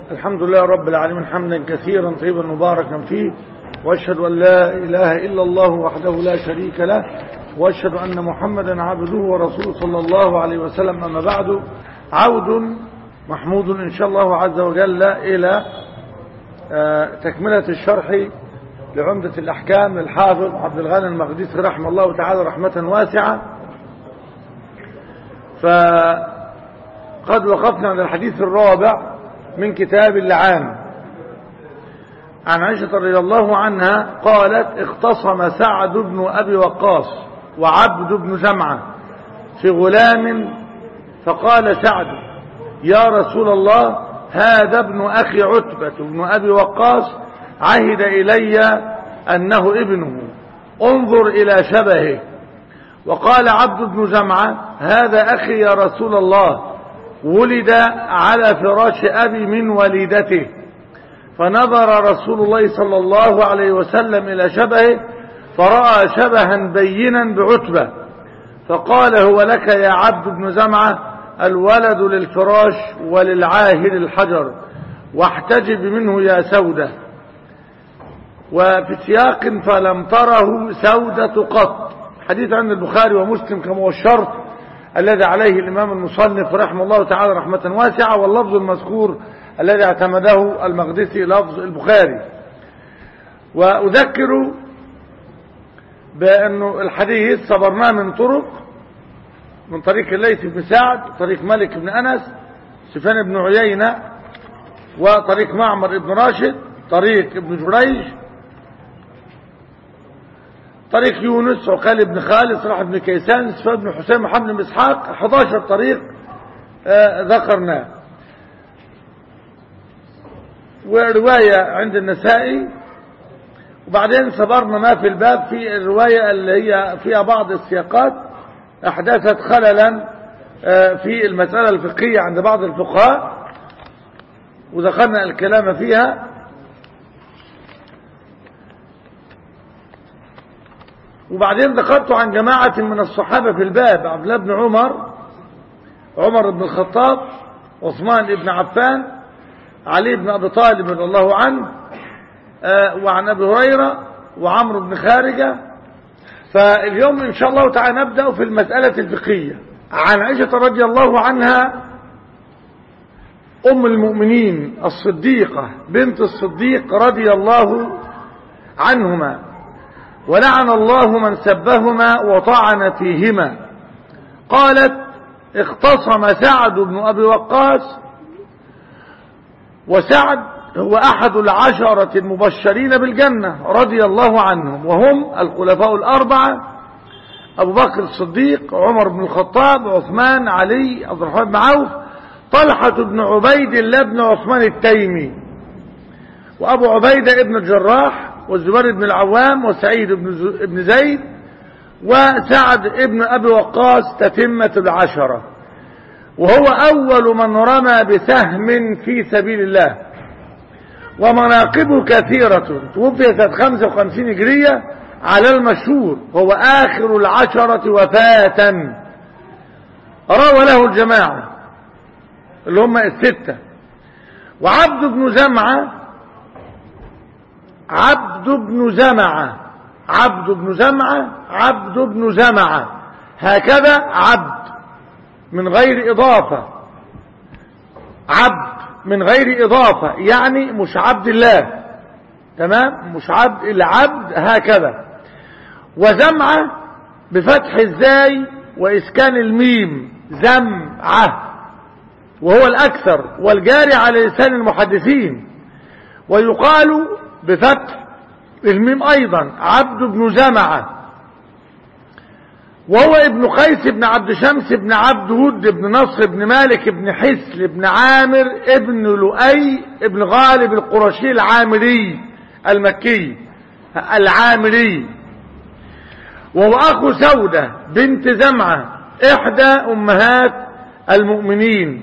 الحمد لله رب العالمين حمدا كثيرا طيبا مباركا فيه، واشهد ان لا اله الا الله وحده لا شريك له، واشهد ان محمدا عبده ورسوله صلى الله عليه وسلم. اما بعد، عود محمود ان شاء الله عز وجل الى تكملة الشرح لعمدة الاحكام للحافظ عبد الغني المقدسي رحمه الله تعالى رحمة واسعة. فقد وقفنا على الحديث الرابع من كتاب اللعان عن عائشة رضي الله عنها قالت: اختصم سعد بن أبي وقاص وعبد بن جمعة في غلام، فقال سعد: يا رسول الله، هذا ابن أخي عتبة بن أبي وقاص عهد إلي أنه ابنه، انظر إلى شبهه. وقال عبد بن جمعة: هذا أخي يا رسول الله، ولد على فراش أبي من والدته. فنظر رسول الله صلى الله عليه وسلم إلى شبهه فرأى شبها بينا بعتبة، فقال: هو لك يا عبد بن جمعة، الولد للفراش وللعاهر الحجر، واحتجب منه يا سودة. وفي سياق: فلم تره سودة قط. حديث عن البخاري ومسلم كما هو الشرط الذي عليه الإمام المصنف رحمه الله تعالى رحمة واسعة، واللفظ المذكور الذي اعتمده المقدسي لفظ البخاري. وأذكر بأنه الحديث صبرناه من طرق: من طريق الليث بن سعد، طريق مالك بن أنس، سفيان بن عيينة، وطريق معمر بن راشد، طريق ابن جريج، طريق يونس، عقال بن خالد، صلاح بن كيسان، سفيان بن حسين، محمد بن إسحاق. 11 طريق ذكرناه. ورواية عند النسائي. وبعدين صبرنا ما في الباب في الرواية اللي هي فيها بعض السياقات أحدثت خللا في المسألة الفقهية عند بعض الفقهاء، وذكرنا الكلام فيها. وبعدين ذكرت عن جماعة من الصحابة في الباب: عبد الله بن عمر، عمر بن الخطاب، عثمان بن عفان، علي بن أبي طالب رضي الله عنه، وعن أبي هريرة وعمرو بن خارجة. فاليوم إن شاء الله تعالى نبدأ في المسألة الفقهية. عن عائشة رضي الله عنها أم المؤمنين الصديقة بنت الصديق رضي الله عنهما، ولعن الله من سبهما وطعن فيهما، قالت: اختصم سعد بن أبي وقاص، وسعد هو أحد 10 المبشرين بالجنة رضي الله عنهم، وهم الخلفاء الأربعة: أبو بكر الصديق، عمر بن الخطاب، عثمان، علي، عبد الرحمن بن عوف، طلحة بن عبيد الله بن عثمان التيمي، وأبو عبيدة ابن الجراح، والزبير بن العوام، وسعيد بن زيد، وسعد ابن أبي وقاص، تتمة 10. وهو أول من رمى بسهم في سبيل الله. ومناقبه كثيرة. توفي سنة 55 هجرية على المشهور، وهو آخر 10 وفاة. روى له الجماعة اللي هم 6. وعبد بن زمعة، عبد بن زمعة، عبد بن زمعة، عبد بن زمعة، هكذا عبد من غير إضافة، عبد من غير إضافة، يعني مش عبد الله، تمام، مش عبد، العبد هكذا. وزمعة بفتح الزاي وإسكان الميم، زمعة، وهو الأكثر والجاري على لسان المحدثين. ويقال بفتح الميم أيضا عبد بن زمعة. وهو ابن قيس بن عبد شمس بن عبد هود بن نصر بن مالك بن حسل بن عامر ابن لؤي ابن غالب القرشي العامري المكي العامري. وهو أخو سودة بنت زمعة إحدى أمهات المؤمنين،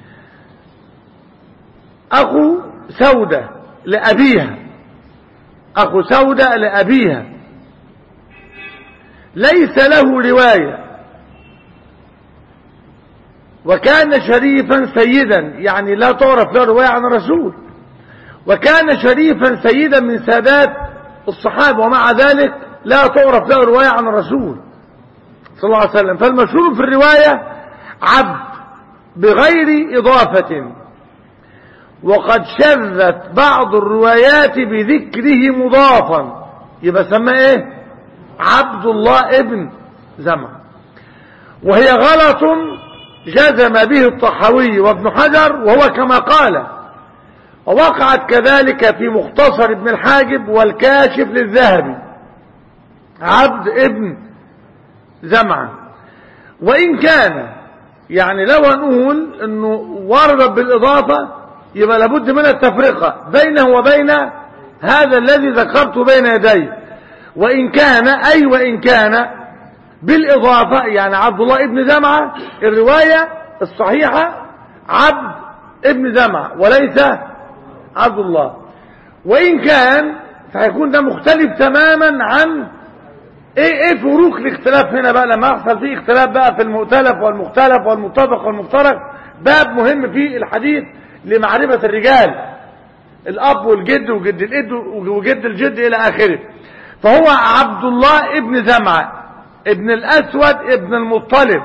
أخو سودة لأبيها، أخو سودة لأبيها. ليس له رواية، وكان شريفا سيدا، يعني لا تعرف له رواية عن الرسول، وكان شريفا سيدا من سادات الصحابة، ومع ذلك لا تعرف له رواية عن الرسول صلى الله عليه وسلم. فالمشهور في الرواية عبد بغير إضافة، وقد شذت بعض الروايات بذكره مضافا، يبقى سمى ايه؟ عبد الله ابن زمع. وهي غلط جزم به الطحاوي وابن حجر، وهو كما قال، ووقعت كذلك في مختصر ابن الحاجب والكاشف للذهبي، عبد ابن زمعة. وإن كان يعني لو نقول انه ورد بالإضافة يبقى لابد من التفرقة بينه وبين هذا الذي ذكرته بين يدي. وإن كان بالإضافة، يعني عبد الله ابن زمعة، الرواية الصحيحة عبد ابن زمعة وليس عبد الله. وإن كان فهيكون ده مختلف تماما عن ايه فروق الاختلاف هنا بقى، لما يحصل فيه اختلاف بقى في المؤتلف والمختلف والمتفق والمفترق، باب مهم في الحديث لمعرفة الرجال، الأب والجد وجد الإد وجد الجد إلى آخره. فهو عبد الله ابن زمعة ابن الأسود ابن المطلب،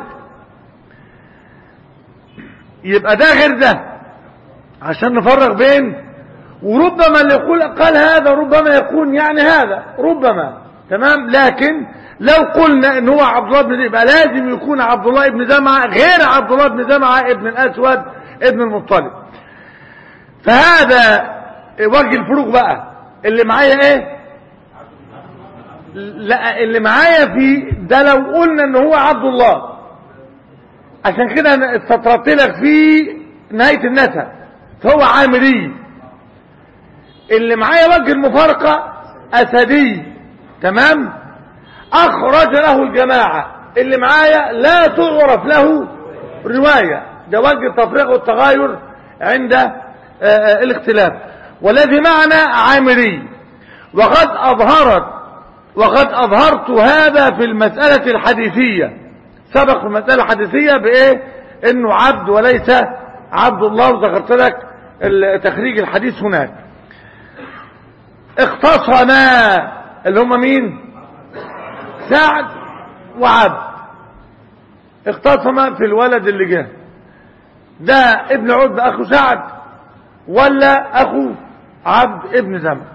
يبقى ده غير ده عشان نفرق بين. وربما اللي يقول قال هذا ربما يكون يعني هذا ربما تمام، لكن لو قلنا ان هو عبد الله بن زمعة يبقى لازم يكون عبد الله ابن زمعة غير عبد الله بن زمعة ابن الأسود ابن المطلب. فهذا وجه الفروق بقى. اللي معايا ايه؟ لا، اللي معايا في ده لو قلنا ان هو عبد الله، عشان كده انا استطردت لك في نهاية النسب، فهو عامري. اللي معايا وجه المفارقة أسدي، تمام، أخرج له الجماعة. اللي معايا لا تعرف له رواية، ده وجه التفريق والتغاير عند الاختلاف. والذي معنا عامري. وقد أظهرت هذا في المسألة الحديثية، سبق في المسألة الحديثية بإيه؟ إنه عبد وليس عبد الله، وذكرت لك تخريج الحديث هناك. اختصما اللي هم مين؟ سعد وعبد. اختصما في الولد اللي جه ده، ابن عتبة أخو سعد ولا أخو عبد ابن زمع؟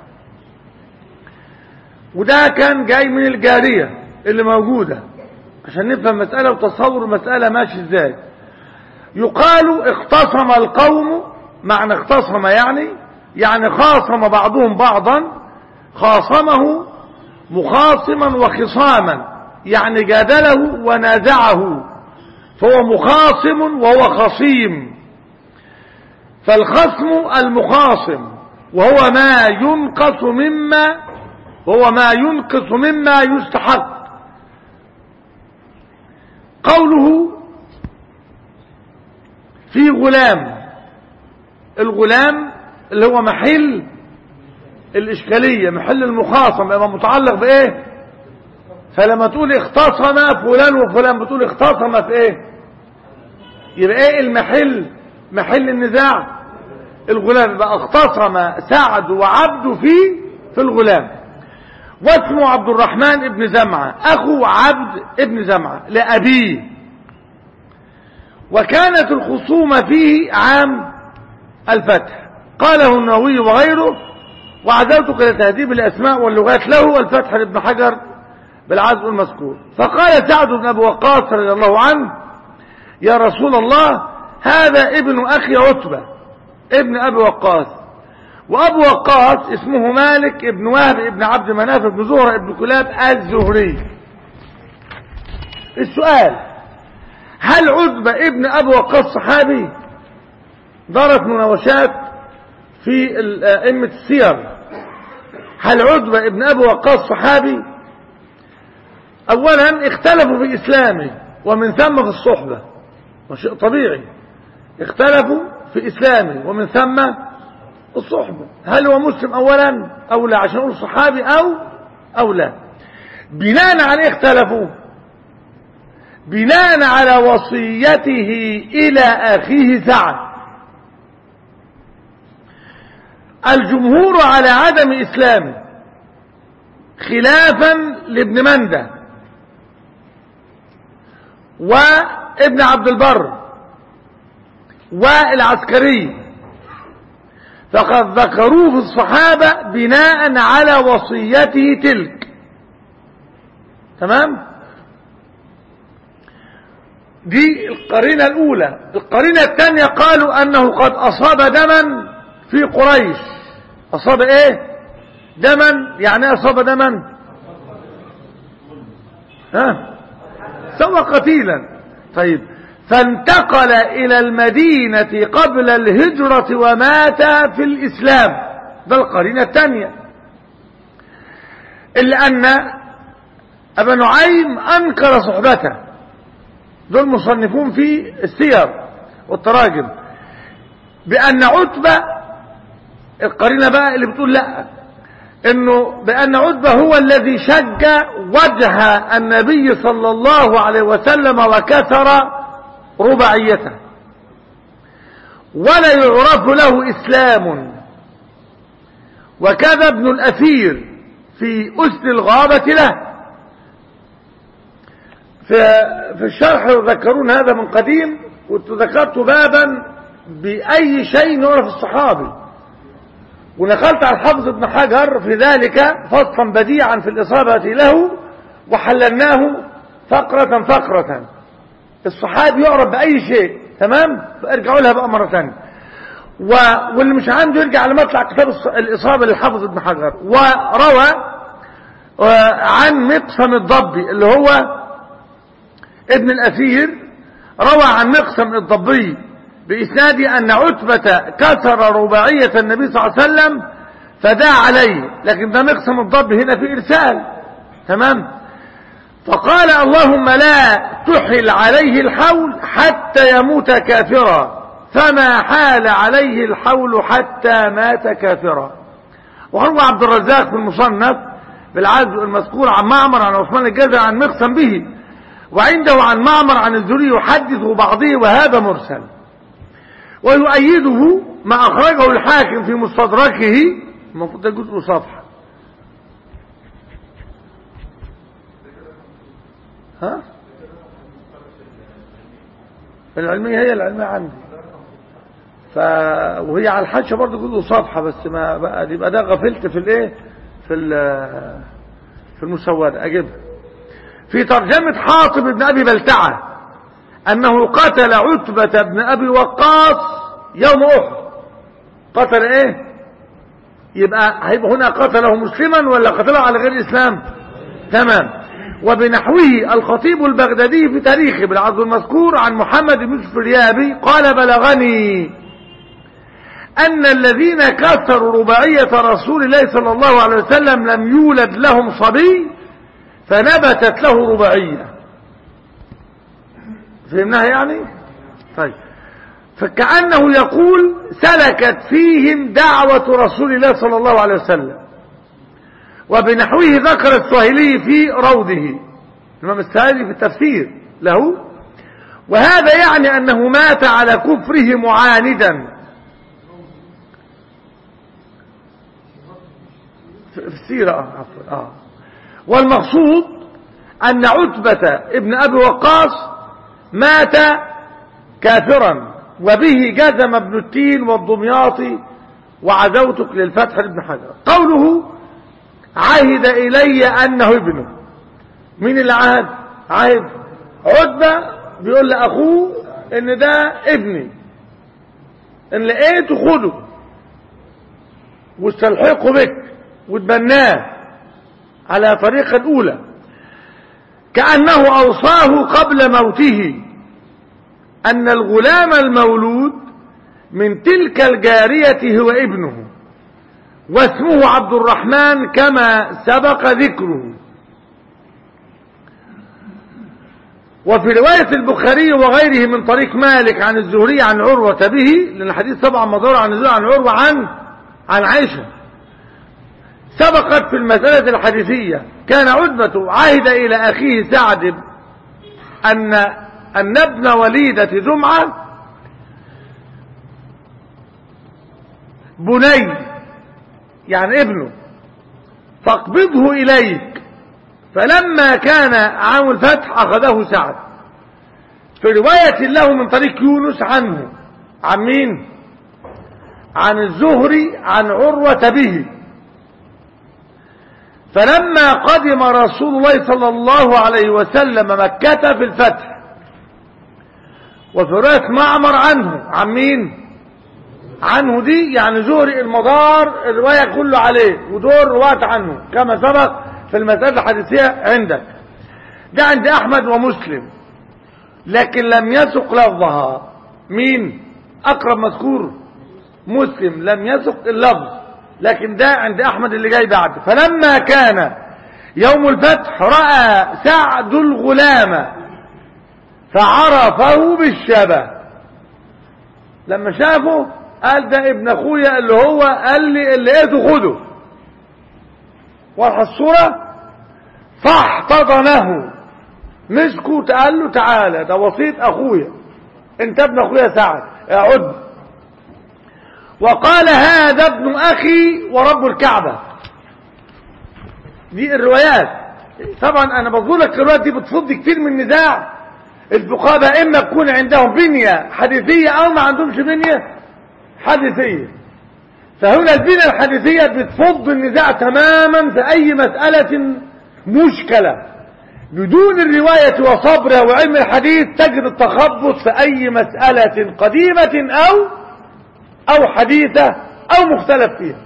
وده كان جاي من الجارية اللي موجودة، عشان نفهم المسألة وتصور المسألة ماشي ازاي. يقال اختصم القوم، معنى اختصم يعني خاصم بعضهم بعضا، خاصمه مخاصما وخصاما، يعني جادله ونازعه، فهو مخاصم وهو خصيم. فالخصم المخاصم، وهو ما ينقص مما يستحق. قوله في غلام، الغلام اللي هو محل الإشكالية، محل المخاصم، يبقى متعلق بإيه؟ فلما تقول اختصم فلان وفلان بتقول اختصم في إيه؟ يبقى إيه المحل؟ محل النزاع الغلام، يبقى اختصم سعد وعبد في الغلام. واسمه عبد الرحمن ابن زمعة أخو عبد ابن زمعة لأبيه. وكانت الخصومة فيه عام الفتح، قاله النووي وغيره، وعزوتك لتهذيب الأسماء واللغات له والفتح لابن حجر بالعزو المذكور. فقال سعد بن أبي وقاص رضي الله عنه: يا رسول الله، هذا ابن أخي عتبة ابن أبي وقاص، وأبو وقاص اسمه مالك ابن وهب ابن عبد مناف ابن زهرة ابن كلاب الزهري. السؤال: هل عتبة ابن أبي وقاص صحابي؟ دارت مناوشات في أئمة السير. هل عتبة ابن أبي وقاص صحابي؟ أولا اختلفوا في إسلامه ومن ثم في الصحبة، وشيء طبيعي، اختلفوا في إسلامه ومن ثم الصحبة. هل هو مسلم أولا أو لا، عشان نقول صحابي أو لا. بناء عليه اختلفوا. بناء على وصيته إلى أخيه سعد. الجمهور على عدم إسلامه خلافا لابن مندة وابن عبد البر والعسكري، فقد ذكروه في الصحابة بناء على وصيته تلك. تمام؟ دي القرينة الأولى. القرينة الثانية قالوا أنه قد أصاب دما في قريش. أصاب إيه؟ دما. يعني أصاب دما سوى قتيلا. طيب، فانتقل إلى المدينة قبل الهجرة ومات في الإسلام. ده القرينة الثانية. إلا أن أبا نعيم أنكر صحبته. دول مصنفون في السير والتراجم بأن عتبة، القرينة بقى اللي بتقول لا، انه بأن عتبة هو الذي شج وجه النبي صلى الله عليه وسلم وكسر رباعيته، ولا يعرف له إسلام. وكذا ابن الأثير في أسل الغابة له. في الشرح يذكرون هذا من قديم، وذكرت بابا بأي شيء نعرف الصحابي، ونقلت عن حافظ ابن حجر في ذلك فصلا بديعا في الإصابة له، وحللناه فقرة فقرة. الصحابي يعرف بأي شيء. تمام؟ ارجعوا لها بقى مرة ثانية. واللي مش عنده يرجع على مطلع كتاب الإصابة للحافظ ابن حجر. وروى عن مقسم الضبي اللي هو ابن الأثير، روى عن مقسم الضبي بإسناد أن عتبة كسر رباعية النبي صلى الله عليه وسلم فدعا عليه، لكن ده مقسم الضبي هنا في إرسال. تمام؟ فقال اللهم لا تحل عليه الحول حتى يموت كافرا، فما حال عليه الحول حتى مات كافرا. وروى عبد الرزاق في المصنف بالعزو المذكور عن معمر عن عثمان الجزري عن مقسم به، وعنده عن معمر عن الزهري يحدث بعضه، وهذا مرسل. ويؤيده ما أخرجه الحاكم في مستدركه، المفروض ده جزء صفحة. ها؟ العلمية هي العلمية عندي، وهي على الحاشية برضه جزء صفحة، بس ما بقى يبقى ده غفلت في الايه، في المسودة اجيبها. في ترجمة حاطب بن ابي بلتعة انه قتل عتبة بن ابي وقاص يوم احد. قتل ايه؟ يبقى هيبقى هنا قتله مسلما ولا قتله على غير الاسلام؟ تمام. وبنحوه الخطيب البغدادي في تاريخه بالعرض المذكور عن محمد بن يوسف الريابي قال بلغني أن الذين كسروا رباعية رسول الله صلى الله عليه وسلم لم يولد لهم صبي فنبتت له رباعية. فهمناها يعني؟ طيب، فكأنه يقول سلكت فيهم دعوة رسول الله صلى الله عليه وسلم. وبنحوه ذكر السهيلي في روضه، الإمام السهيلي في التفسير له، وهذا يعني أنه مات على كفره معاندا. في السيرة والمقصود أن عتبة ابن أبي وقاص مات كافرا، وبه جزم ابن التين والدمياطي وعزوتك للفتح لابن حجر. قوله عهد إلي أنه ابنه، مين اللي عهد؟ عتبة بيقول لأخوه إن ده ابني، إن لقيته خده واستلحقه بك وتبناه على طريقة الأولى، كأنه أوصاه قبل موته أن الغلام المولود من تلك الجارية هو ابنه، واسمه عبد الرحمن كما سبق ذكره. وفي رواية البخاري وغيره من طريق مالك عن الزهري عن عروة به، لأن الحديث طبعا مدور عن الزهري عن عروة عن عائشة، سبقت في المسألة الحديثية. كان عتبة عهد إلى أخيه سعد أن ابن وليدة جمعة بني يعني ابنه فاقبضه إليك. فلما كان عام الفتح أخذه سعد. في رواية له من طريق يونس عنه عن مين؟ عن الزهري عن عروة به. فلما قدم رسول الله صلى الله عليه وسلم مكة في الفتح. وفي رواية معمر عنه عن مين؟ عنه دي يعني زهري المدار الرواية كله عليه ودور رواية عنه كما سبق في المسألة الحديثية عندك. ده عند أحمد ومسلم لكن لم يسق لفظها. مين أقرب مذكور؟ مسلم لم يسق اللفظ لكن ده عند أحمد اللي جاي بعد. فلما كان يوم الفتح رأى سعد الغلام فعرفه بالشبه. لما شافه قال ده ابن اخويا اللي هو قال لي اللي لقيته خده. واضحه الصوره. فاحتضنه مسكه قال له تعالى ده وسيط اخويا انت ابن اخويا سعد اعد. وقال هذا ابن اخي ورب الكعبه. دي الروايات طبعا انا بقول لك الروايات دي بتفضي كتير من نزاع الفقهاء اما تكون عندهم بنيه حديثيه او ما عندهمش بنيه حديثية. فهنا البنية الحديثية بتفض النزاع تماما في أي مسألة مشكلة. بدون الرواية وصبرها وعلم الحديث تجد التخبط في أي مسألة قديمة أو حديثة أو مختلف فيها.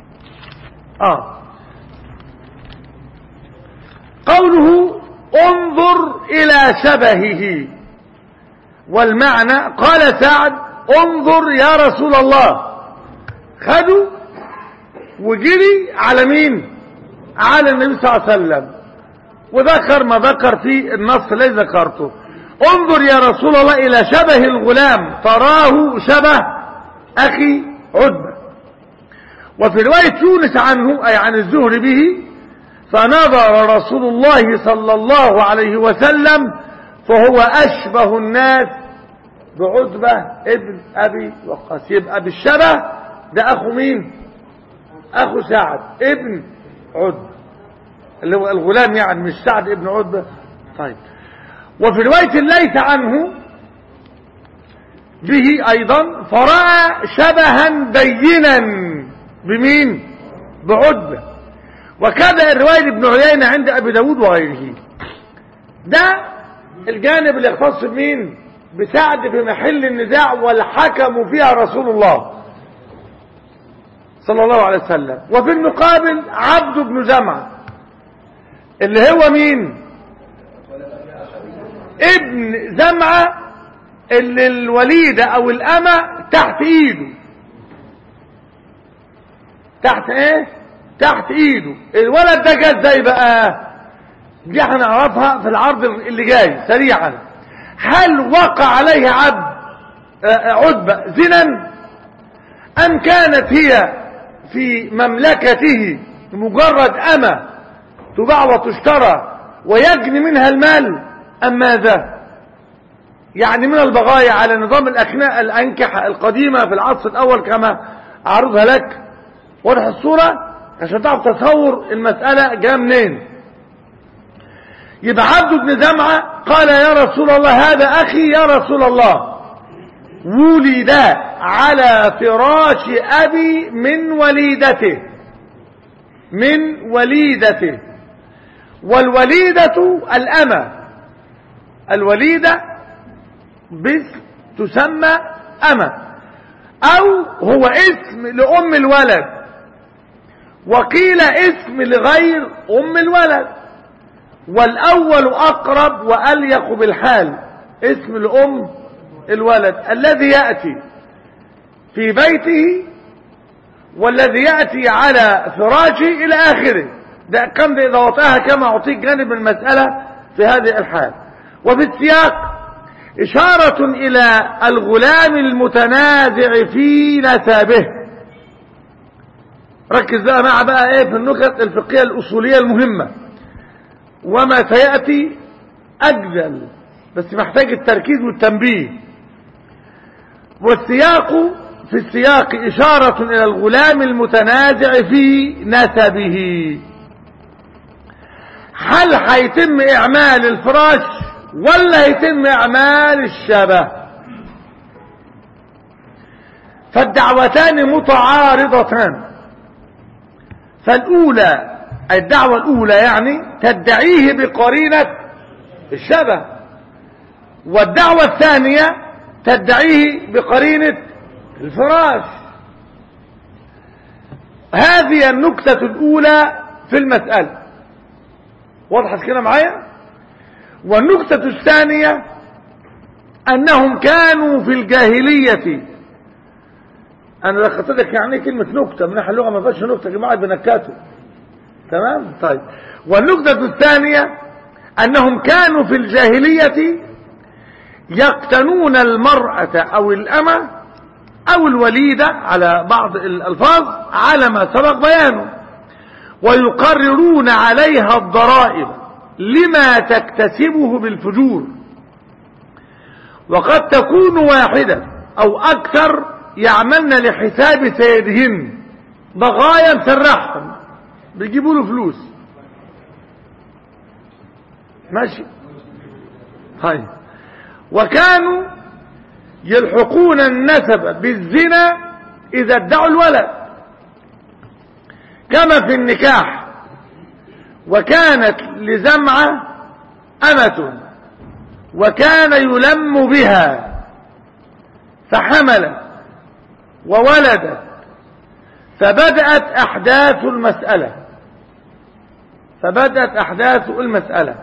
قوله انظر إلى شبهه والمعنى قال سعد انظر يا رسول الله. خدوا وجري على مين؟ على النبي صلى الله عليه وسلم وذكر ما ذكر في النص الذي ذكرته. انظر يا رسول الله إلى شبه الغلام تراه شبه أخي عتبة. وفي رواية يونس عنه أي عن الزهري به فنظر رسول الله صلى الله عليه وسلم فهو أشبه الناس بعتبة ابن أبي وقاص. يبقى بالشبه ده أخو مين؟ أخو سعد ابن عتبة اللي هو الغلام يعني مش سعد ابن عتبة. طيب وفي رواية الليث عنه به أيضا فرأى شبها بينا بمين؟ بعتبة. وكذا الرواية ابن عيينة عند أبي داود وغيره. ده الجانب اللي يختص بمين؟ بسعد في محل النزاع والحكم فيها رسول الله صلى الله عليه وسلم. وفي المقابل عبد بن زمعة اللي هو مين؟ ابن زمعة اللي الوليدة او الامة تحت ايده. تحت ايه؟ تحت ايده. الولد ده جه ازاي بقى؟ دي هنعرفها في العرض اللي جاي سريعا. هل وقع عليه عتبة زنا ام كانت هي في مملكته مجرد امة تباع وتشترى ويجني منها المال ام ماذا؟ يعني من البغايا على نظام الأنكحة القديمة في العصر الأول كما أعرضها لك. واضح الصورة عشان تعرف تصور المسألة جاء منين. يبقى عبد بن زمعة قال يا رسول الله هذا أخي يا رسول الله ولد على فراش أبي من وليدته والوليدة الأمة. الوليدة باسم تسمى أمة أو هو اسم لأم الولد وقيل اسم لغير أم الولد والأول أقرب وأليق بالحال. اسم لأم الولد الذي يأتي في بيته والذي يأتي على فراشه إلى آخره. ده كم إذا وطأها كما أعطيك جانب المسألة في هذه الحال. وفي السياق إشارة إلى الغلام المتنازع في نسبه. ركز بقى مع بقى ايه في النكت الفقهية الأصولية المهمة وما سيأتي أجل بس محتاج التركيز والتنبيه. والسياق في السياق إشارة إلى الغلام المتنازع في نسبه. هل هيتم إعمال الفراش ولا هيتم إعمال الشبه؟ فالدعوتان متعارضتان. فالأولى الدعوة الأولى يعني تدعيه بقرينة الشبه، والدعوة الثانية تدعيه بقرينة الفراش. هذه النكتة الأولى في المسألة، وضحت كده معايا؟ والنكتة الثانية أنهم كانوا في الجاهلية. أنا لقيت لك يعني كلمة نكتة من ناحية اللغة، ما فيهاش نكتة يا جماعة بنكاته، تمام؟ طيب. والنكتة الثانية أنهم كانوا في الجاهلية يقتنون المرأة أو الأمة أو الوليدة على بعض الألفاظ على ما سبق بيانه، ويقررون عليها الضرائب لما تكتسبه بالفجور، وقد تكون واحدة أو أكثر يعملن لحساب سيدهن بغايا مسرحهم بيجيبوا له فلوس. ماشي. هاي. وكانوا يلحقون النسب بالزنا إذا ادعوا الولد كما في النكاح. وكانت لزمعة أمة وكان يلم بها فحملت وولدت، فبدأت أحداث المسألة.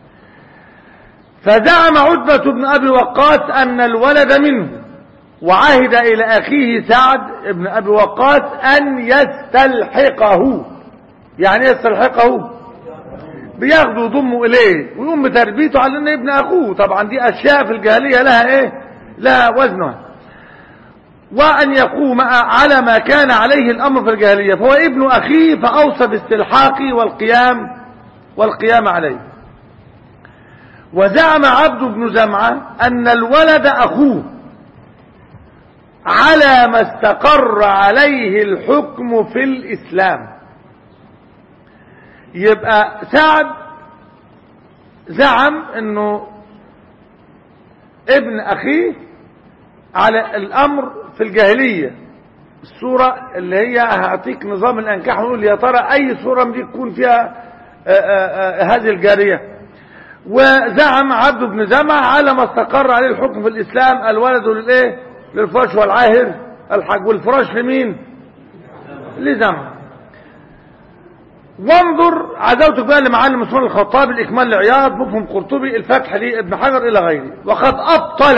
فزعم عتبة بن أبي وقاص أن الولد منه، وعهد إلى أخيه سعد بن أبي وقاص أن يستلحقه. يعني يستلحقه بياخده ويضمه إليه ويقوم بتربيته على أنه ابن أخوه. طبعا دي أشياء في الجاهلية لها إيه؟ لها وزنها. وأن يقوم على ما كان عليه الأمر في الجاهلية، فهو ابن أخيه فأوصى باستلحاقه والقيام عليه. وزعم عبد بن زمعة أن الولد أخوه على ما استقر عليه الحكم في الإسلام. يبقى سعد زعم أنه ابن أخيه على الأمر في الجاهلية. الصورة اللي هي هعطيك نظام الأنكاح ونقول يا ترى أي صورة دي تكون فيها هذه الجارية. وزعم عبد بن زمعة على ما استقر عليه الحكم في الإسلام الولد للإيه؟ للفراش والعاهر الحج، والفراش لمين؟ لزمعة. وانظر عزوتك بقى لمعلم عثمان الخطاب الإكمال لعياض، مفهم قرطبي، الفتح لابن حجر إلى غيره. وقد أبطل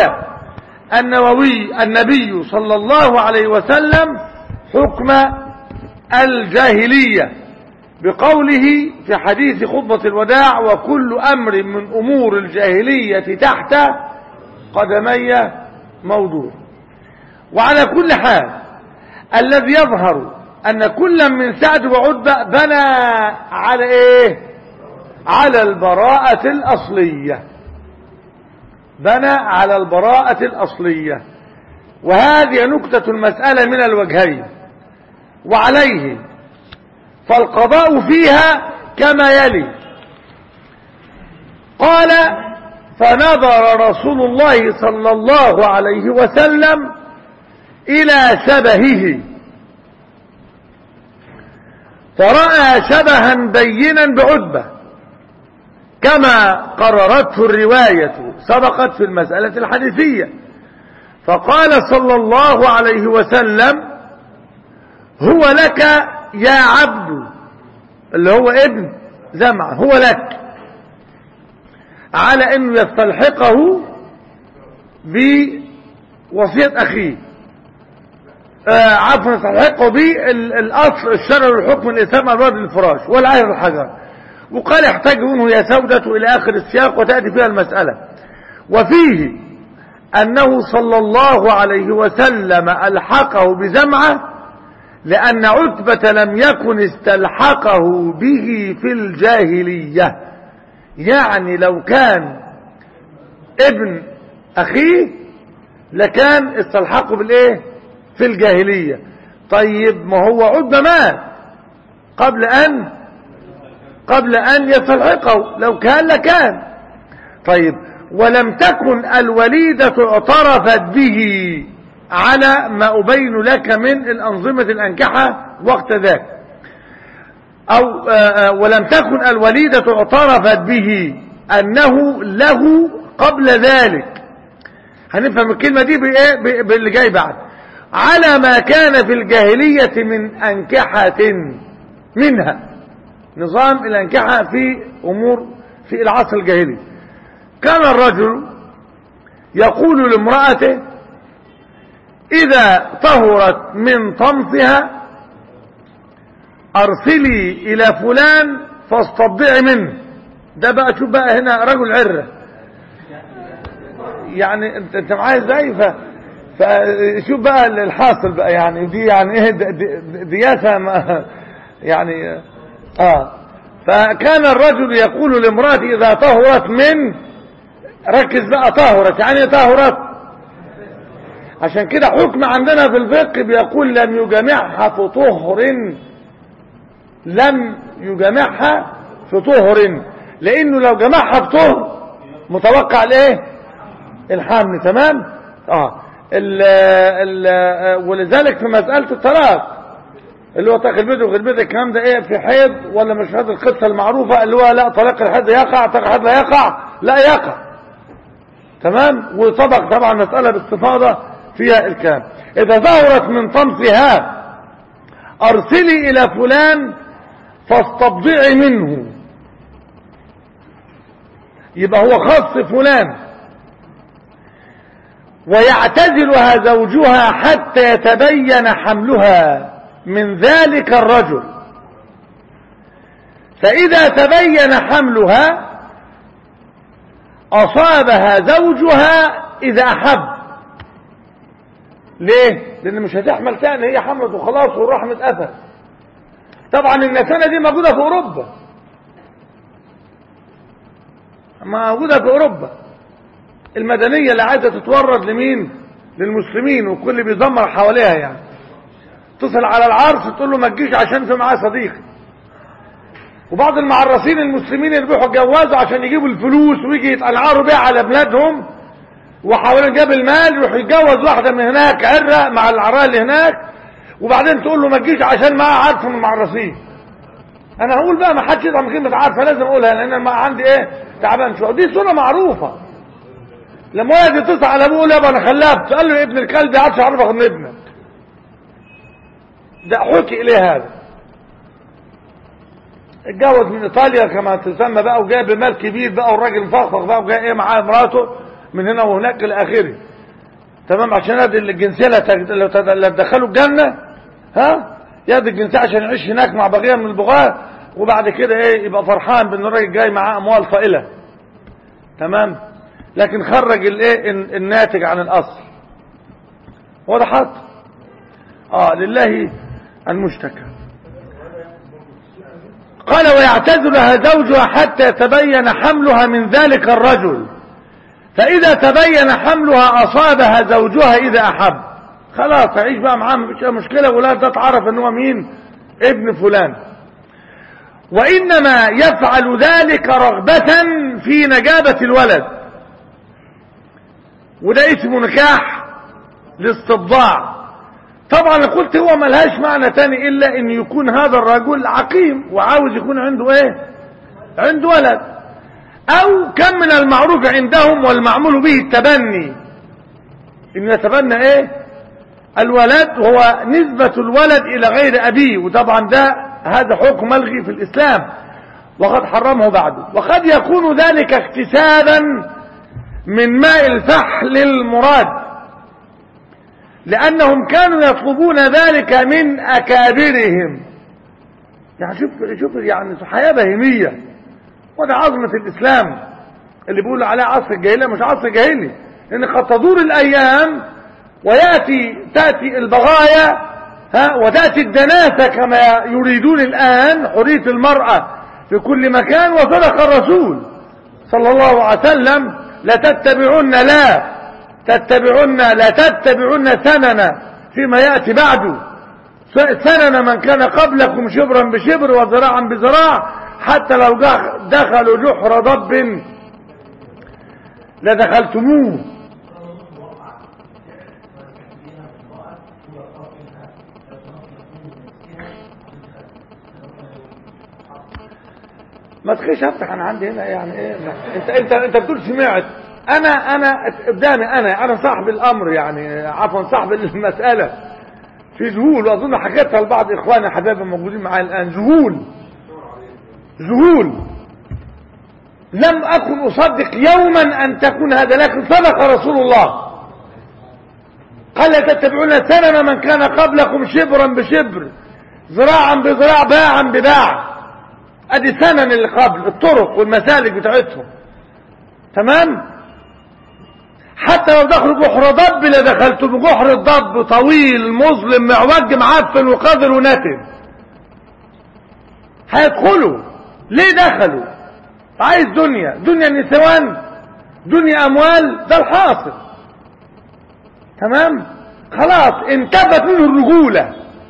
النبي صلى الله عليه وسلم حكم الجاهلية بقوله في حديث خطبة الوداع: وكل أمر من أمور الجاهلية تحت قدمي موضوع. وعلى كل حال الذي يظهر أن كل من سعد وعتبة بنى على إيه؟ على البراءة الأصلية. بنى على البراءة الأصلية. وهذه نكتة المسألة من الوجهين. وعليه فالقضاء فيها كما يلي. قال: فنظر رسول الله صلى الله عليه وسلم إلى شبهه فرأى شبها بينا بعتبة كما قررته الرواية سبقت في المسألة الحديثية. فقال صلى الله عليه وسلم: هو لك يا عبد، اللي هو ابن زمعة، هو لك، على انه يستلحقه بوصية اخيه، عفوا يستلحقه بالاصل الشرع والحكم الاسلام الراد للفراش والعاهر الحجر. وقال: يحتاج منه يا سودة الى اخر السياق وتأتي فيها المسألة. وفيه انه صلى الله عليه وسلم الحقه بزمعة لأن عتبة لم يكن استلحقه به في الجاهلية. يعني لو كان ابن اخيه لكان استلحقوا بالايه في الجاهلية. طيب ما هو عتبة مات قبل ان يستلحقه، لو كان لكان. طيب ولم تكن الوليدة اعترفت به على ما أبين لك من الأنظمة الأنكحة وقت ذاك، أو ولم تكن الوليدة اعترفت به أنه له قبل ذلك. هنفهم الكلمة دي باللي جاي بعد. على ما كان في الجاهلية من أنكحة، منها نظام الأنكحة في أمور في العصر الجاهلي. كان الرجل يقول لامرأته إذا طهرت من طمثها أرسلي إلى فلان فاستبضعي منه. ده بقى شوف بقى هنا رجل عرة، يعني انت معايا ازاي؟ فشوف بقى الحاصل بقى، يعني دي يعني ايه دياسة يعني فكان الرجل يقول لامرأته إذا طهرت من، ركز بقى، طهرت يعني طهرت. عشان كده حكم عندنا في الفقه بيقول لم يجامعها في طهر، لم يجامعها في طهر، لانه لو جمعها في طهر متوقع الايه الحمل. تمام. ولذلك في مسألة الطلاق اللي هو طلاق البدء وغير البدء الكلام ده ايه في حيض ولا مش؟ هذه القصة المعروفة اللي هو لا طلاق الحيض يقع، طلاق الحيض لا يقع، لا يقع. تمام. وطبق طبعا مسألة باستفاضة فيها الكلام. إذا ظهرت من طمثها أرسلي إلى فلان فاستبضعي منه، يبقى هو خاص فلان. ويعتزلها زوجها حتى يتبين حملها من ذلك الرجل، فإذا تبين حملها أصابها زوجها إذا أحب. ليه؟ لأن مش هتحمل تاني، هي حملت وخلاص والرحم اتقفل. طبعا النسانة دي موجودة في أوروبا، موجودة في أوروبا المدنية اللي عايزة تتورد لمين؟ للمسلمين، وكل بيدمر حواليها. يعني تصل على العرس تقول له ما تجيش عشان في معاه صديقي. وبعض المعرسين المسلمين اللي بيروحوا يتجوزوا عشان يجيبوا الفلوس ويجي يتقلعروا بيها على بلادهم وحاولين جاب المال يروح يتجوز واحدة من هناك عرة مع العراء اللي هناك، وبعدين تقول له ما تجيش عشان معاه عارفه من المعرسين. انا هقول بقى ما حدش يطلع من كلمة عارفه، لازم اقولها لان انا عندي ايه تعبان شويه. دي سنة معروفة. لما واحد يتصل على ابوه يقول يابا انا خلفت، قال له يا ابن الكلب يا عارفش اعرفك من ابنك. ده حكي اليه هذا. اتجوز من ايطاليا كما تسمى بقى وجايب مال كبير بقى والراجل مفخفخ بقى وجاي ايه معاه مراته من هنا وهناك الى اخره. تمام. عشان هذه الجنسيه لا تدخلوا الجنه، ها ياخد الجنسيه عشان يعيش هناك مع بقيه من البغاة، وبعد كده ايه يبقى فرحان بان الراجل جاي معاه اموال طائله. تمام. لكن خرج الايه الناتج عن الاصل. وضحت؟ لله المشتكى. قال ويعتزلها زوجها حتى يتبين حملها من ذلك الرجل، فإذا تبين حملها أصابها زوجها إذا أحب. خلاص تعيش بقى معاه مفيش مشكلة، ولا تتعرف ان هو مين؟ ابن فلان. وإنما يفعل ذلك رغبة في نجابة الولد، وده اسمه نكاح الاستبضاع. طبعا قلت هو ملهاش معنى تاني إلا ان يكون هذا الرجل عقيم وعاوز يكون عنده ايه؟ عنده ولد. او كم من المعروف عندهم والمعمول به التبني، ان يتبنى ايه؟ الولد، وهو نسبة الولد الى غير ابيه. وطبعا هذا حكم ملغي في الاسلام وقد حرمه بعده. وقد يكون ذلك اكتسابا من ماء الفحل المراد، لانهم كانوا يطلبون ذلك من اكابرهم. يعني شوف يعني حياة بهيمية. وده عظمة الاسلام اللي بيقول عليه عصر الجاهلية. مش عصر جاهلي، لان قد تدور الايام تأتي البغايا وتأتي الدناسة كما يريدون الآن، حرية المرأة في كل مكان. وصدق الرسول صلى الله عليه وسلم لا تتبعن سنن فيما يأتي بعده، سنن من كان قبلكم شبرا بشبر وذراعا بذراع، حتى لو دخلوا جحر ضب لدخلتموه. ما تخيش افتح انا عندي هنا يعني ايه. انت بتقول سمعت. انا قدامي انا صاحب الامر يعني، عفوا صاحب المسألة، في ذهول، واظن حكيتها لبعض اخواني حبايبي موجودين معايا الان. ذهول لم اكن اصدق يوما ان تكون هذا، لكن صدق رسول الله قال لا تتبعون سنن من كان قبلكم شبرا بشبر ذراعا بذراع باعا بباع. ادي سنن اللي قبل، الطرق والمسالك بتاعتهم. تمام. حتى لو دخلوا جحر ضب لدخلتوا بجحر الضب، طويل مظلم معوج معفن وقذر ونتن. هيدخلوا ليه؟ دخلوا عايز دنيا نسوان، دنيا اموال، ده الحاصل. تمام. خلاص انتبت منه الرجولة،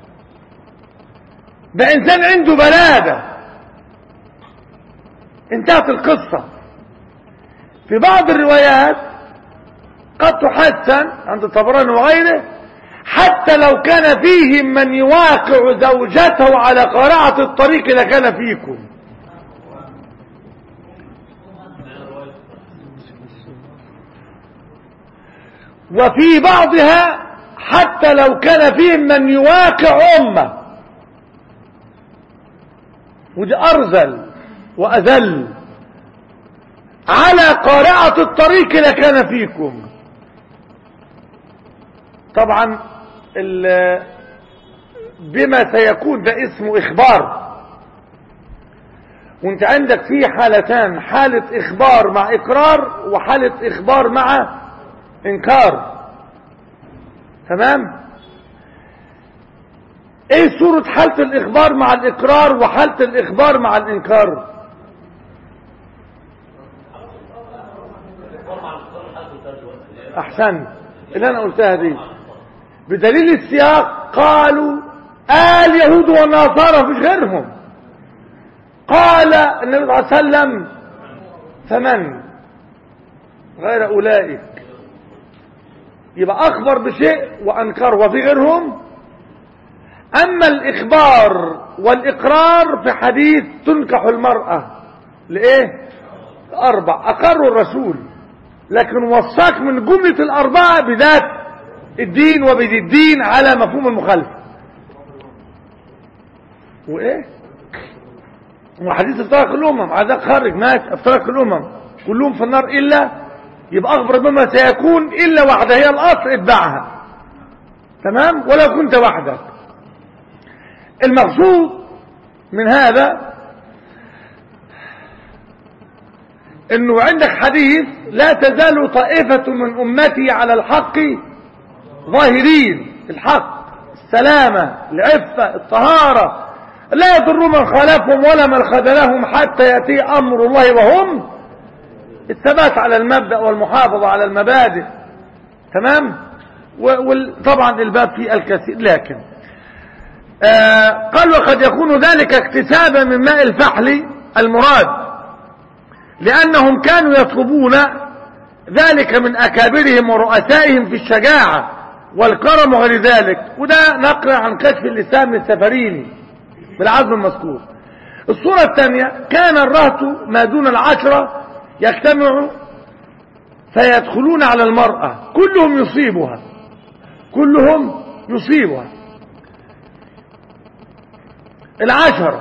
ده انسان عنده بلادة، انتهت القصة. في بعض الروايات قد تحسن عند الطبراني وغيره، حتى لو كان فيهم من يواقع زوجته على قارعة الطريق لكان فيكم. وفي بعضها حتى لو كان فيهم من يواقع أمه، ودي أرذل وأذل، على قارعة الطريق لكان فيكم. طبعا بما سيكون ده اسمه إخبار، وانت عندك فيه حالتان، حالة إخبار مع إقرار وحالة إخبار مع إنكار. تمام. ايه صورة حالة الإخبار مع الإقرار وحالة الإخبار مع الإنكار؟ أحسن اللي أنا قلتها دي بدليل السياق. قالوا اليهود والنصارى مفيش غيرهم. قال النبي صلى الله عليه وسلم فمن غير أولئك. يبقى أخبر بشيء وأنكر وفي غيرهم. أما الإخبار والإقرار في حديث تنكح المرأة لإيه؟ 4 أقروا الرسول، لكن وصاك من جملة الأربعة بذات الدين وبذي الدين على مفهوم المخالفة. وإيه؟ وحديث افترق الأمم، عذاب خارج مات افترق الأمم كلهم في النار إلا، يبقى أخبر بما سيكون إلا واحدة هي الأصل اتبعها. تمام. ولو كنت وحدك. المقصود من هذا انه عندك حديث لا تزال طائفة من امتي على الحق ظاهرين، الحق، السلامة، العفة، الطهارة، لا يضر من خالفهم ولا من خذلهم حتى يأتي امر الله وهم الثبات على المبدأ والمحافظة على المبادئ. تمام. وطبعا الباب فيه الكثير، لكن قال وقد يكون ذلك اكتسابا من ماء الفحل المراد، لأنهم كانوا يطلبون ذلك من أكابرهم ورؤسائهم في الشجاعة والكرم وغير ذلك. وده نقل عن كشف اللسان من السفريني بالعزم المذكور. الصورة الثانية كان الرهط ما دون 10 يجتمعوا فيدخلون على المرأة، كلهم يصيبها 10.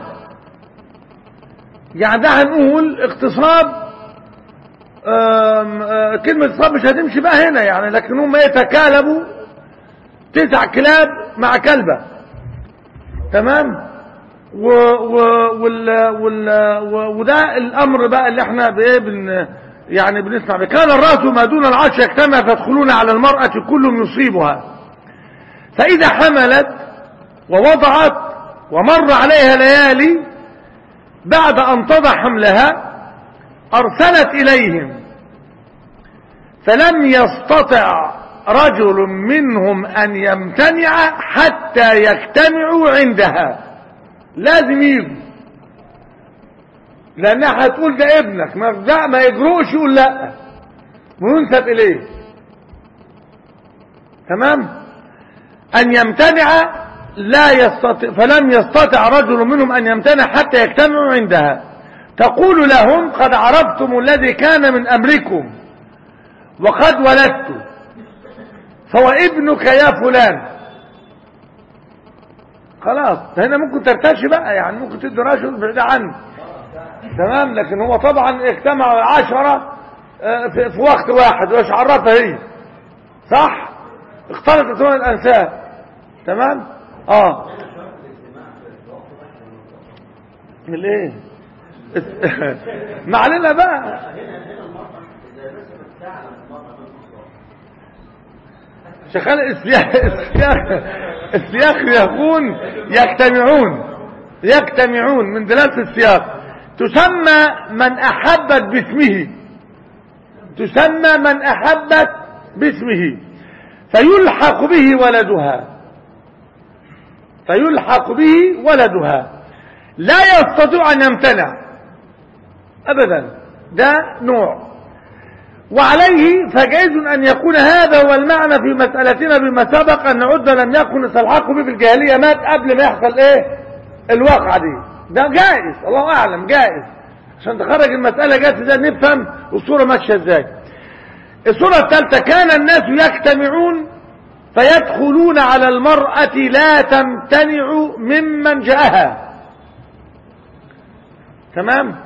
يعني ده هنقول اغتصاب، كلمة اغتصاب مش هتمشي بقى هنا يعني، لكن هم يتكالبوا 9 كلاب مع كلبة. تمام. وده الامر بقى اللي احنا يعني بنسمع به. كان الرأس ما دون 10 يجتمع فيدخلون على المرأة كلهم يصيبها، فإذا حملت ووضعت ومر عليها ليالي بعد أن تضع حملها أرسلت إليهم فلم يستطع رجل منهم أن يمتنع حتى يجتمعوا عندها. لازم يجوا، لأنها هتقول ده ابنك، ما يجروش يقول لا وينسب إليه. تمام؟ أن يمتنع لا يستطيع، فلم يستطع رجل منهم أن يمتنع حتى يجتمعوا عندها. تقول لهم قد عرفتم الذي كان من أمركم وقد ولدت، فهو ابنك يا فلان. خلاص هنا ممكن ترتشي بقى، يعني ممكن تدي رجل بعيد عنه. تمام؟ لكن هو طبعا اجتمعوا 10 في وقت واحد، وش عرفها هي؟ صح؟ اختلطت هنا الأنساب. تمام؟ من ايه؟ ما علينا بقى. شغال السياق يكون يجتمعون من دلالة السياق. تسمى من أحبت باسمه، تسمى من أحبت باسمه، فيلحق به ولدها، فيلحق به ولدها، لا يستطيع أن يمتنع أبدا. ده نوع. وعليه فجائز أن يكون هذا هو المعنى في مسألتنا بما سبق أن عد لم يكن يستلحق به في الجاهلية، مات قبل ما يحصل ايه الواقعة دي. ده جائز، الله أعلم جائز، عشان تخرج المسألة جائز ازاي نفهم الصورة ماشية ازاي. الصورة الثالثة: كان الناس يجتمعون فيدخلون على المرأة لا تمتنع ممن جاءها. تمام؟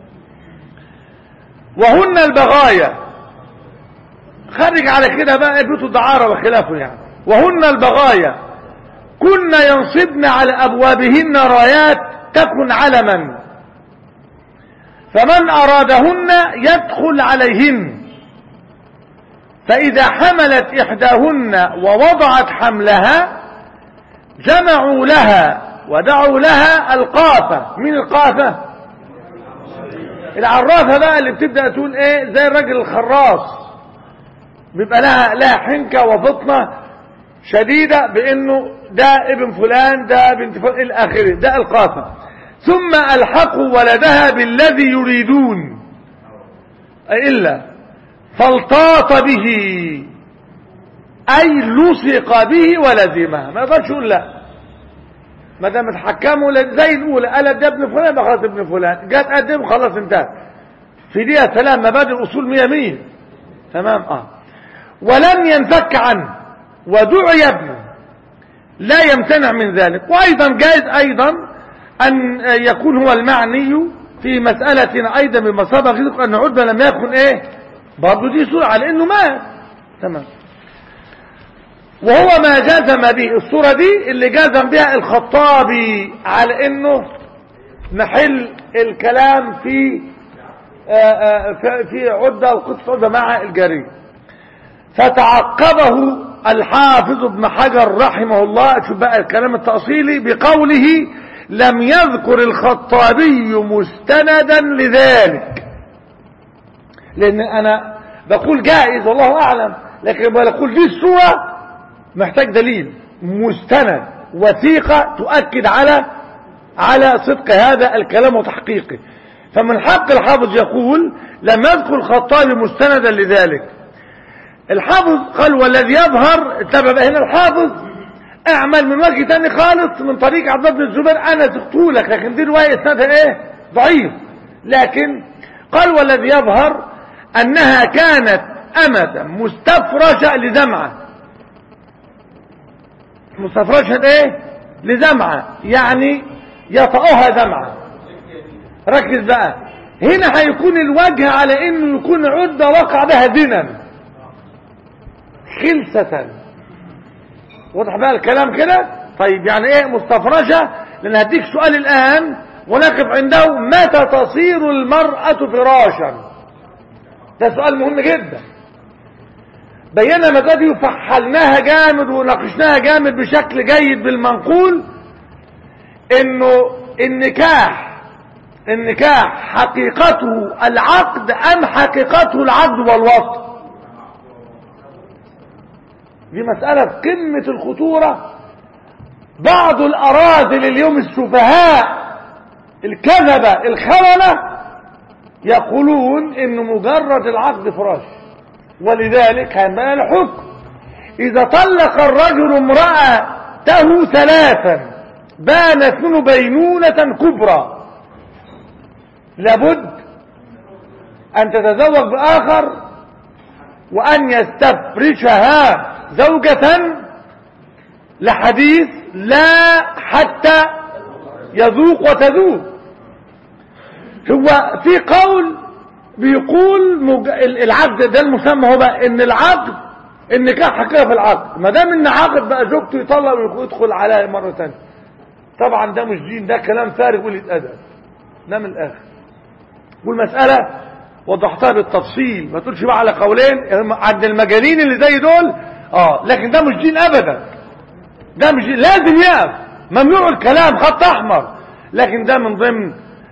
وهن البغايا، خرج على كده بقى بيوت الدعارة وخلافه يعني. وهن البغايا كن ينصبن على أبوابهن رايات تكن علما، فمن أرادهن يدخل عليهن، فإذا حملت إحداهن ووضعت حملها جمعوا لها ودعوا لها القافة. من القافة؟ العرافة بقى اللي بتبدأ تقول ايه زي الراجل الخراص، بيبقى لها حنكة وفطنة شديدة بانه ده ابن فلان، ده بنت فلان الى اخره، ده القافة. ثم الحقوا ولدها بالذي يريدون، الا فالتاط به، اي لصق به ولزمها، ما يقدرش يقول لا، ما دام اتحكموا زي الاولى قالت ده ابن فلان ده خلاص ابن فلان، جت قدم خلاص انتهى. في دي سلام، مبادئ الاصول 100. تمام؟ ولم ينفك عنه ودعي ابنه، لا يمتنع من ذلك. وايضا جائز ايضا ان يكون هو المعني في مسألة ايضا بما سبق ان عدنا لم يكن ايه برضه دي صورة على انه مات. تمام؟ وهو ما جزم به الصورة دي اللي جزم بها الخطابي على انه محل الكلام في عدة وقصة عدة مع الجري. فتعقبه الحافظ ابن حجر رحمه الله، شوف بقى الكلام التأصيلي، بقوله لم يذكر الخطابي مستندا لذلك. لان انا بقول جائز والله اعلم، لكن بقول دي الصورة محتاج دليل مستند وثيقة تؤكد على صدق هذا الكلام وتحقيقه. فمن حق الحافظ يقول لم يذكر الخطابي مستندا لذلك. الحافظ قال والذي يظهر، اتبع هنا الحافظ اعمل من وجه تاني خالص من طريق عبد الله بن الزبير، انا تقتولك، لكن دي رواية اسنادها ايه ضعيف. لكن قال والذي يظهر انها كانت امة مستفرشة لزمعة. مستفرشة ايه لزمعة، يعني يطأها دمعة. ركز بقى، هنا هيكون الوجه على انه يكون عدة وقع بها زنا خلسة. واضح بقى الكلام كده؟ طيب يعني ايه مستفرشة؟ لان هديك سؤال الان ونقف عنده: متى تصير المرأة فراشا؟ ده سؤال مهم جدا. بينا مجادي وفحلناها جامد وناقشناها جامد بشكل جيد بالمنقول، انه النكاح حقيقته العقد ام حقيقته العقد والوطء؟ دي مسألة في قمة الخطورة. بعض الأراذل اليوم السفهاء الكذبة الخونة يقولون إن مجرد العقد فراش، ولذلك هيبقى له حكم. إذا طلق الرجل امرأته 3 بانت منه بينونة كبرى، لابد أن تتزوج بآخر وأن يستفرشها زوجة لحديث لا حتى يذوق وتذوق. هو في قول بيقول العقد ده المسمى هو بقى ان العقد النكاح حقيقة في العقد، ما دام ان عقد بقى زوجته يطلق ويدخل عليها مرة ثانيه. طبعا ده مش دين، ده كلام فارغ وقلة ادب. ده من الاخر. والمسألة وضحتها بالتفصيل، ما تقولش بقى على قولين عند المجانين اللي زي دول. لكن ده مش دين ابدا، ده مش دين. لازم يقف ممنوع الكلام، خط احمر. لكن ده من ضمن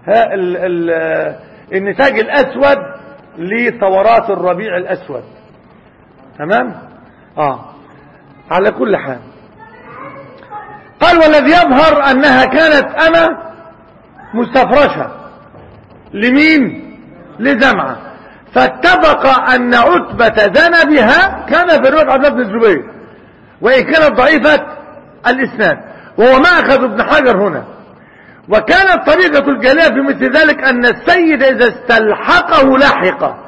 النتاج الاسود لثورات الربيع الاسود. تمام. على كل حال قال والذي يظهر انها كانت انا مستفرشة لمين؟ لزمعة. فاتفق ان عتبة زنى بها، كان في رواية عبد الله بن الزبير وان كانت ضعيفة الاسناد، وهو مأخذ ابن حجر هنا. وكانت طريقة الجالية في مثل ذلك ان السيد اذا استلحقه لحقه،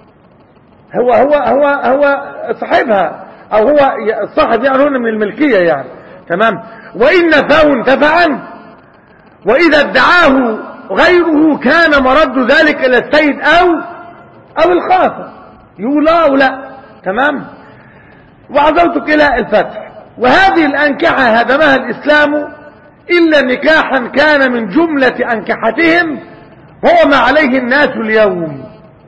هو صاحبها، او هو الصاحب يعني هنا من الملكية يعني. تمام. وان نفاه انتفع عنه، واذا ادعاه غيره كان مرد ذلك الى السيد او الخاصة، يقول لا او لا. تمام. وعزوتك الى الفتح. وهذه الانكحة هدمها الاسلام الا نكاحا كان من جملة انكحتهم، هو ما عليه الناس اليوم.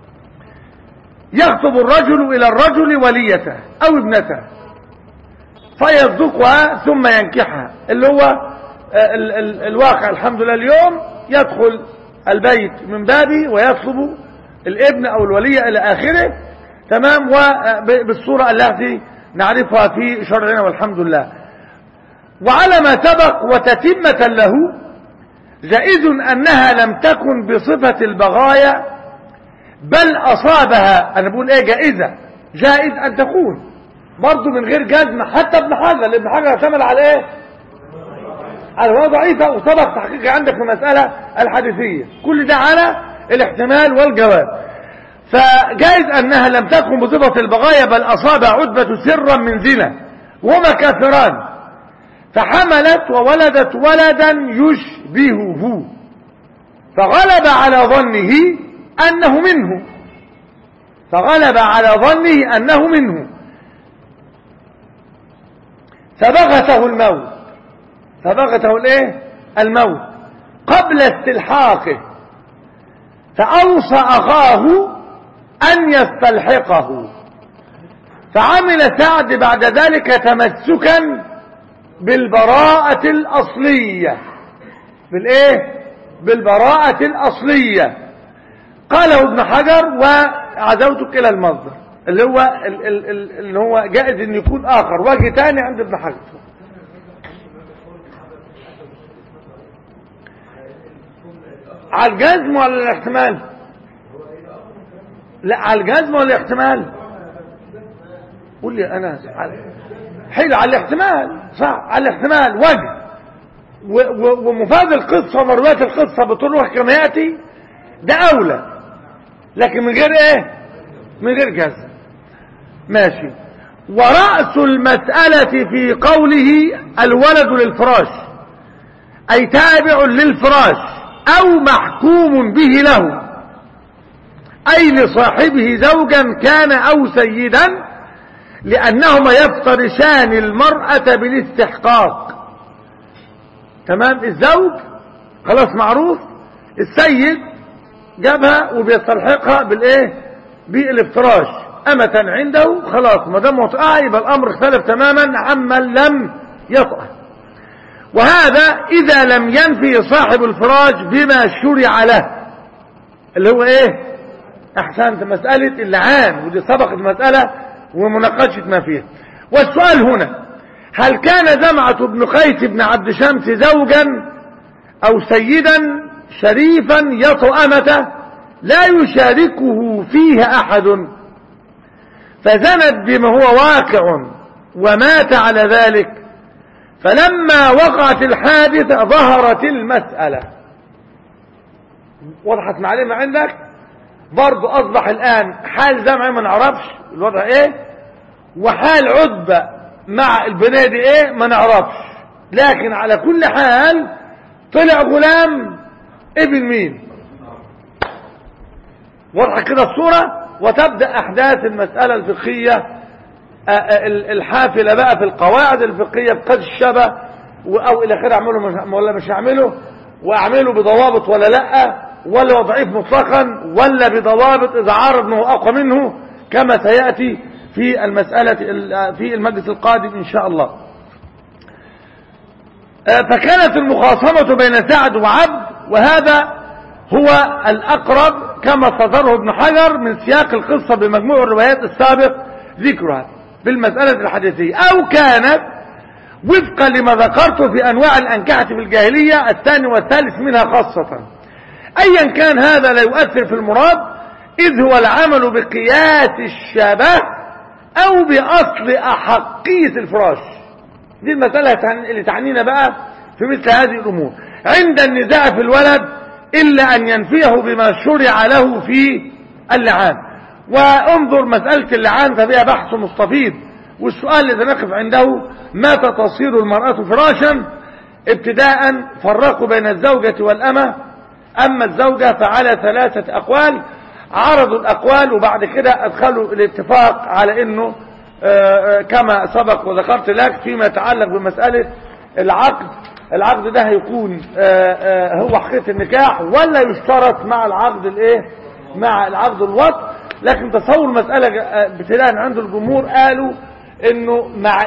يخطب الرجل الى الرجل وليته او ابنته فيصدقها ثم ينكحها، اللي هو الواقع الحمد لله اليوم. يدخل البيت من بابه ويطلب الابن او الولي الى اخره. تمام. وبالصورة التي نعرفها في شرعنا والحمد لله. وعلى ما سبق وتتمة له جائز انها لم تكن بصفة البغايا بل اصابها. انا بقول ايه جائزة؟ جائز ان تكون برضو من غير جزم. حتى ابن حجر اعتمد على ايه؟ على هو ضعيفة، وسبق تحقيق عندك في المسألة الحديثية. كل ده على الاحتمال والجواب. فجائز انها لم تكن بصفة البغايا بل اصاب عتبة سرا من زنا، وهما كافران، فحملت وولدت ولدا يشبهه، فغلب على ظنه انه منه فبغته الموت قبل استلحاقه، فأوصى أخاه أن يستلحقه. فعمل سعد بعد ذلك تمسكا بالبراءة الأصلية. بالبراءة الأصلية. قاله ابن حجر وعزوتك إلى المصدر اللي هو جائز أن يكون آخر وجه تاني عند ابن حجر. على الجزم ولا الاحتمال؟ لا، على الجزم ولا الاحتمال؟ قول لي انا. حلو على الاحتمال، صح، على الاحتمال وجه. ومفاد القصة ومرويات القصة بطرق كما يأتي ده اولى، لكن من غير ايه؟ من غير جزم. ماشي. ورأس المسألة في قوله الولد للفراش، اي تابع للفراش او محكوم به له، اي لصاحبه زوجا كان او سيدا، لانهما يفترشان المرأة بالاستحقاق. تمام. الزوج خلاص معروف، السيد جابها وبيستلحقها بالافتراش امة عنده. خلاص ما دام وطئها يبقى الامر اختلف تماما عمن لم يطئ. وهذا اذا لم ينفي صاحب الفراش بما شرع له، اللي هو احسنت، مسألة اللعان، ودي سبقت مسألة ومناقشة ما فيها. والسؤال هنا: هل كان زمعة بن قيس بن عبد شمس زوجا أو سيدا شريفا يطأ أمته لا يشاركه فيها أحد، فزنت بما هو واقع ومات على ذلك، فلما وقعت الحادثة ظهرت المسألة. وضحت معلمة عندك؟ برضو أصبح الآن حال زمع ما نعرفش الوضع إيه، وحال عتبة مع البنية دي إيه ما نعرفش، لكن على كل حال طلع غلام ابن مين. وضحت كده الصورة، وتبدأ أحداث المسألة الفقهية الحافلة بقى في القواعد الفقهية بقدر الشبه أو إلى آخره، أعمله ولا مش أعمله، وأعمله بضوابط ولا لأ، ولا هو ضعيف مطلقا، ولا بضوابط إذا عارض أنه أقوى منه، كما سيأتي في المسألة في المجلس القادم إن شاء الله. فكانت المخاصمة بين سعد وعبد، وهذا هو الأقرب كما صدره ابن حجر من سياق القصة بمجموع الروايات السابق ذكرها بالمسألة الحديثية، أو كانت وفقا لما ذكرته في أنواع الأنكحة في الجاهلية الثاني والثالث منها خاصة. أيا كان هذا لا يؤثر في المراد، إذ هو العمل بقياس الشبه أو بأصل أحقية الفراش. دي المسألة اللي تعنينا بقى في مثل هذه الأمور عند النزاع في الولد، إلا أن ينفيه بما شرع له في اللعان. وانظر مسألة اللعان فبها بحث مستفيض، والسؤال الذي نقف عنده: متى تصير المرأة فراشا؟ ابتداء فرقوا بين الزوجة والأمة. أما الزوجة فعلى 3 أقوال، عرضوا الأقوال وبعد كده أدخلوا الاتفاق على أنه كما سبق وذكرت لك فيما يتعلق بمسألة العقد ده هيكون هو حقيقة النكاح ولا يشترط مع العقد الايه، مع العقد الوطء. لكن تصور المسألة ابتداء عند الجمهور قالوا انه مع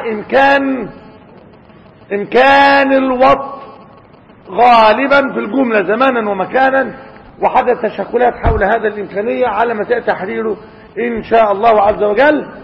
امكان الوطء غالبا في الجملة زمانا ومكانا، وحدث تشكلات حول هذا الامكانية على ما سيأتي تحريره ان شاء الله عز وجل.